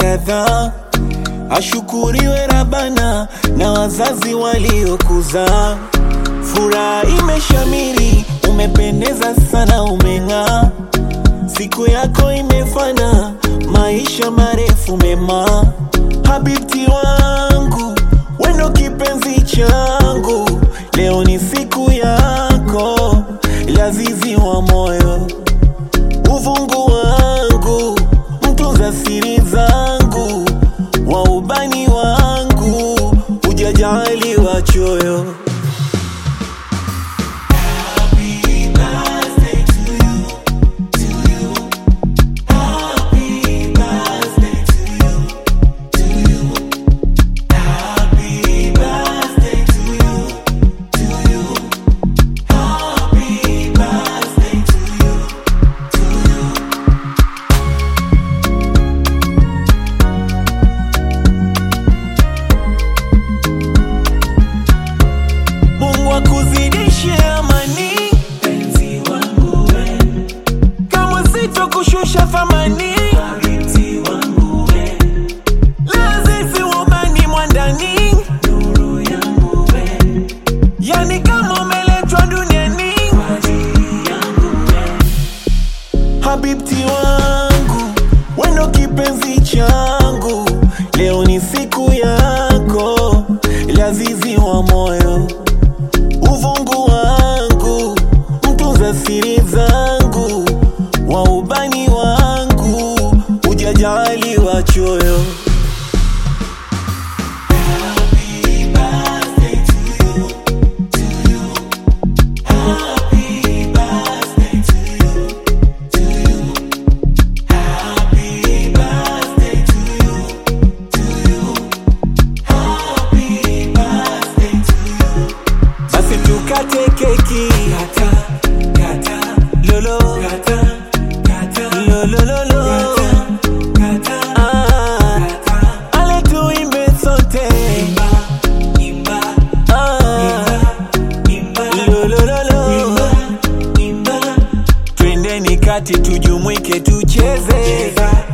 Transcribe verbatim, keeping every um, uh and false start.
kadhaa. Ashukuriwe Rabbana na wazazi waliokuza. Furaha imeshamiri, umependeza sana, umeng'aa. Siku yako imefana, maisha marefu mema. Habibti wangu, wendo kipenzi changu, leo ni siku yako, lazizi wa moyo. Uvungu wangu, mtunza siri zangu, wa ubani wangu, hujajali wachoyo. Wakuzidishe amani, penzi wangu we, kama sito kushusha thamani, habibti wangu we, lazizi ubani mwandani, nuru yangu we, yani kama umeletwa duniani kwa ajili yangu we. Habibti wangu, wendo kipenzi changu, leo ni siku yako, lazizi wa moyo. Uvungu wangu, mtunza siri zangu, wa ubani wangu, hujajali wachoyo. Happy birthday to you, to you. Happy birthday to you, to you. Happy birthday to you, to you. Happy birthday to you. Basi tukate keki, kata, kata, lolo, kata, kata, lolo, lolo, kata, kata, ah, kata. Ale tuimbe sote, imba, imba, ah, imba, imba, lolo, lolo, imba, imba. Twendeni kati tujumuike tucheze.